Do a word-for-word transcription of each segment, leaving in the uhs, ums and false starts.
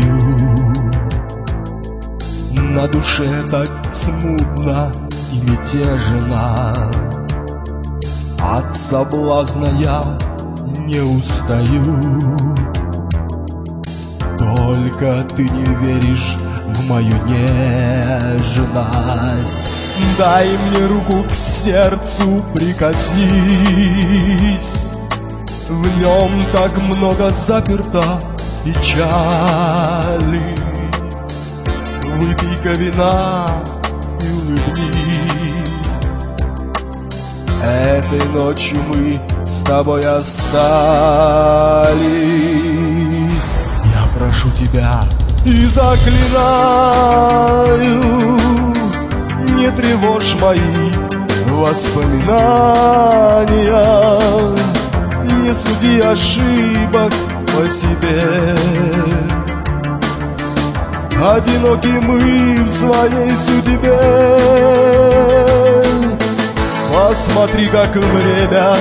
На душе так смутно и мятежно, от соблазна я не устаю. Только ты не веришь в мою нежность. Дай мне руку к сердцу, прикоснись. В нем так много заперто печали. Выпей-ка вина и улыбнись. Этой ночью мы с тобой остались. Я прошу тебя и заклинаю, не тревожь мои воспоминания, не суди ошибок по себе. Одиноки мы в своей судьбе. Посмотри, как время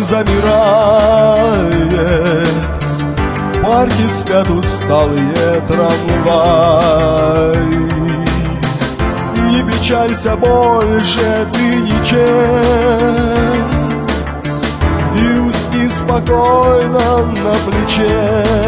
замирает. В парке спят усталые трамваи. Не печалься больше ты ничем, и усни спокойно на плече.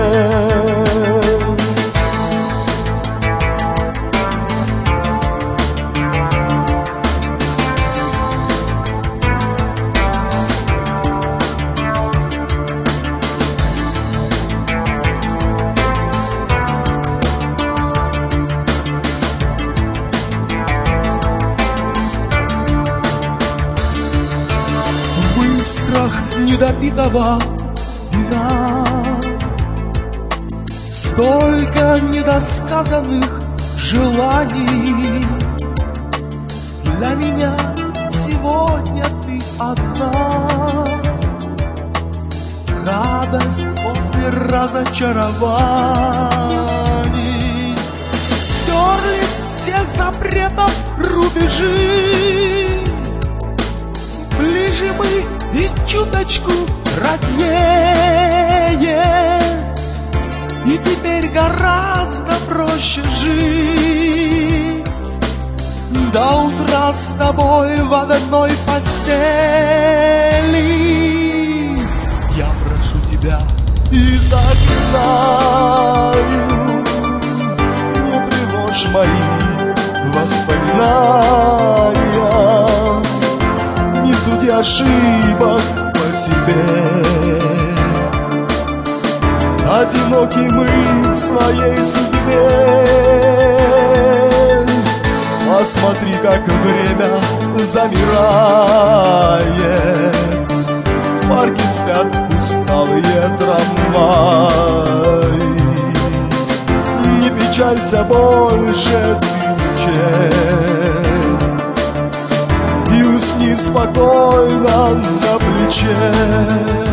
В искрах недопитого вина столько недосказанных желаний. Для меня сегодня ты одна, радость после разочарований. Стерлись всех запретов рубежи, ближе мы и чуточку роднее, и теперь гораздо проще жить. До утра с тобой в одной постели. Я прошу тебя и заклинаю, не тревожь мои воспоминания, не суди ошибок по себе. Одиноки мы в своей судьбе. Посмотри, как время замирает. В парке спят усталые трамваи. Не печалься больше ты ничем, и усни спокойно на плече.